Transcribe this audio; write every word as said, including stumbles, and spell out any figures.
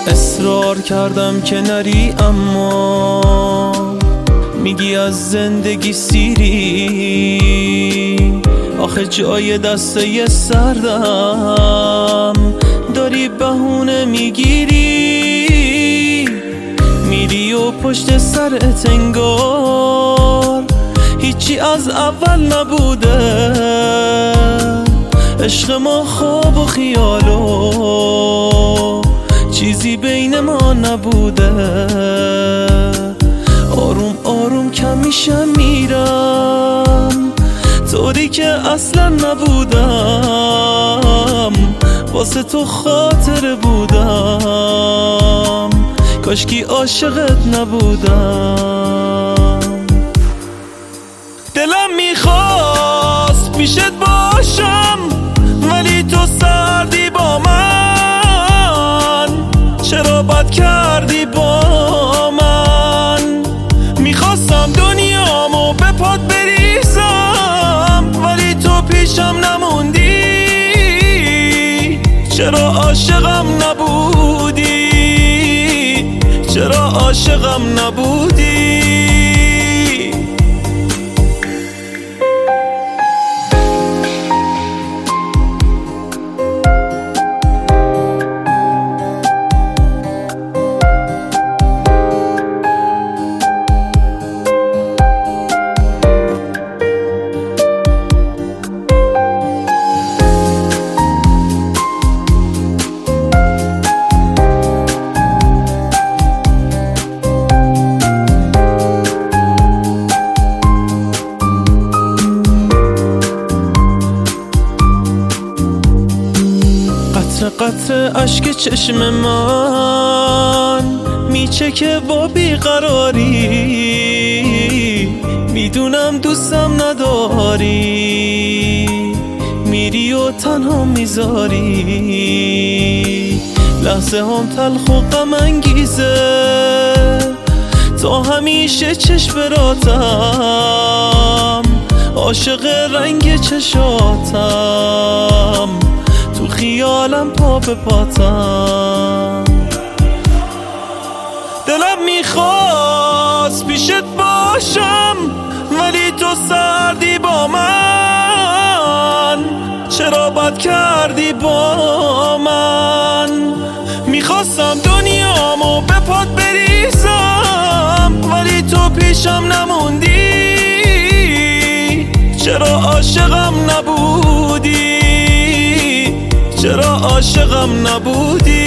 اصرار کردم که نری اما میگی از زندگی سیری. آخه جای دسته سردم داری بهونه میگیری، میری و پشت سرت انگار هیچی از اول نبوده. عشق ما خواب و خیال و چیزی بین ما نبوده. آروم آروم کم میشم میرم طوری که اصلا نبودم، واسه تو خاطر بودم، کاشکی عاشقت نبودم. دلم میخواست پیشت باشم ولی تو سردی با من، چرا بد کردی با من؟ میخواستم دنیامو به پات بریزم ولی تو پیشم نموندی، چرا عاشقم نبودی؟ چرا عاشقم نبودی؟ قطره اشک چشم من میچکه با بیقراری، میدونم دوستم نداری، میری و تنها میذاری. لحظه هم تلخ و غم انگیزه، تا همیشه چشم براتم، عاشق رنگ چشاتم، تو خیالم پا به پاتم. دلم میخواست پیشت باشم ولی تو سردی با من، چرا بد کردی با من؟ میخواستم دنیامو به پات بریزم ولی تو پیشم نموندی، چرا عاشقم نبودی؟ چرا عاشقم نبودی؟